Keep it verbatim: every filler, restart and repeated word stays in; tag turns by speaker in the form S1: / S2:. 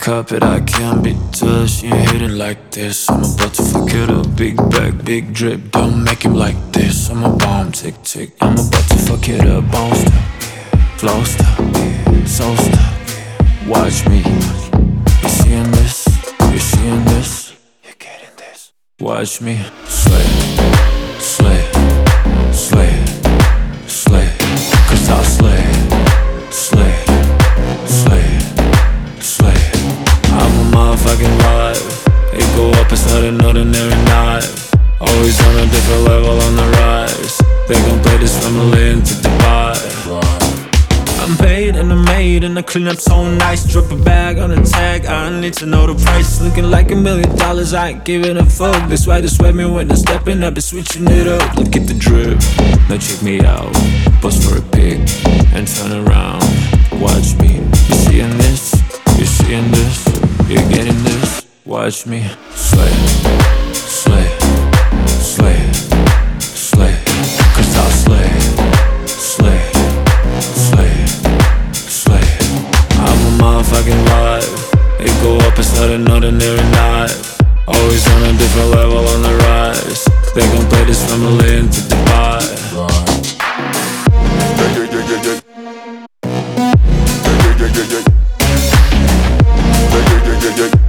S1: cup it, I can't be touched. You ain't hitting like this. I'm about to fuck it up. Big bag, big drip, don't make him like this. I'm a bomb, tick tick. I'm about to fuck it up. Bounce stop, flow stop, soul stop. Watch me. You seeing this? You seeing this? You're getting this. Watch me. Slay, slay, slay, slay. Cause I'll slay, slay, slay, slay. I'm a motherfucking vibe. It go up, it's not an ordinary night. Always on a different level on the rise. They gon' play this from Berlin to Dubai. I'm paid and I'm made and I clean up so nice. Drop a bag on a tag, I don't need to know the price. Looking like a million dollars, I ain't giving a fuck. That's why they sweat me when I'm stepping up and switching it up. Look at the drip, now check me out. Pose for a pic and turn around. Watch me, you seeing this? You seeing this? You're getting this? Watch me. Slay, slay, slay, slay. Cause I'll slay, slay, slay, slay. I'm a motherfucking vibe. It go up, it's not an ordinary night. Always on a different level on the rise. They gon' play this from Berlin to Dubai.
S2: Yeah, yeah, yeah, yeah, yeah. Yeah, yeah, yeah, yeah, yeah. Yeah, yeah, yeah, yeah, yeah.